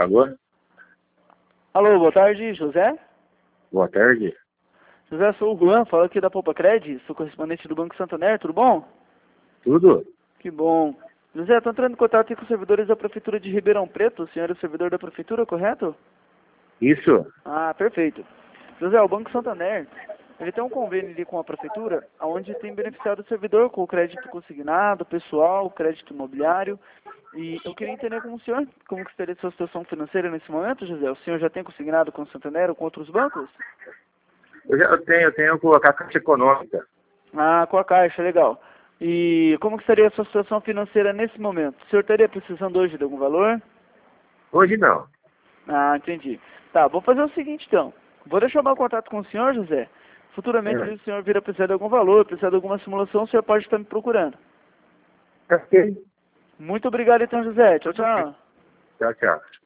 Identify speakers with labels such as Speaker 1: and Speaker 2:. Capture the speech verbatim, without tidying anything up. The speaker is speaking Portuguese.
Speaker 1: Alô?
Speaker 2: Alô, boa tarde, José?
Speaker 1: Boa tarde.
Speaker 2: José, sou o Juan, falo aqui da Poupa Cred, sou correspondente do Banco Santander, tudo bom?
Speaker 1: Tudo?
Speaker 2: Que bom. José, estou entrando em contato aqui com os servidores da Prefeitura de Ribeirão Preto, o senhor é o servidor da Prefeitura, correto?
Speaker 1: Isso?
Speaker 2: Ah, perfeito. José, o Banco Santander, ele tem um convênio ali com a Prefeitura, onde tem beneficiado o servidor com o crédito consignado, pessoal, crédito imobiliário, e eu queria entender com o senhor, como que estaria a sua situação financeira nesse momento, José? O senhor já tem consignado com o Santander ou com outros bancos?
Speaker 1: Eu já eu tenho, eu tenho que colocar a Caixa Econômica.
Speaker 2: Ah, com a Caixa, legal. E como que estaria a sua situação financeira nesse momento? O senhor estaria precisando hoje de algum valor?
Speaker 1: Hoje não.
Speaker 2: Ah, entendi. Tá, vou fazer o seguinte então. Vou deixar o meu contato com o senhor, José. Futuramente,
Speaker 1: É.
Speaker 2: se o senhor vir a precisar de algum valor, precisar de alguma simulação, o senhor pode estar me procurando.
Speaker 1: Ok.
Speaker 2: Muito obrigado então, José. Tchau, tchau.
Speaker 1: Tchau, tchau.